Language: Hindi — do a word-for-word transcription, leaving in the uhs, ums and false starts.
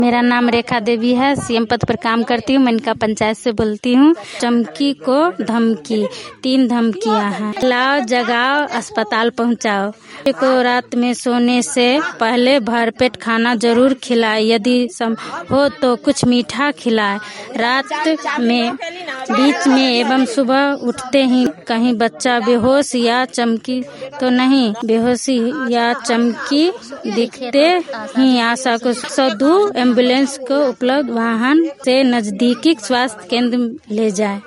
मेरा नाम रेखा देवी है, सीएम पद पर काम करती हूँ। मेनका पंचायत से बोलती हूँ। चमकी को धमकी, तीन धमकियाँ हैं। लाओ जगाओ अस्पताल पहुँचाओ। को रात में सोने से पहले भरपेट खाना जरूर खिलाए, यदि सम हो तो कुछ मीठा खिलाए। रात में बीच में एवं सुबह उठते ही कहीं बच्चा बेहोश या चमकी तो नहीं, बेहोशी या चमकी दिखते ही आशा को सदु एम्बुलेंस को उपलब्ध वाहन से नजदीकी स्वास्थ्य केंद्र ले जाए।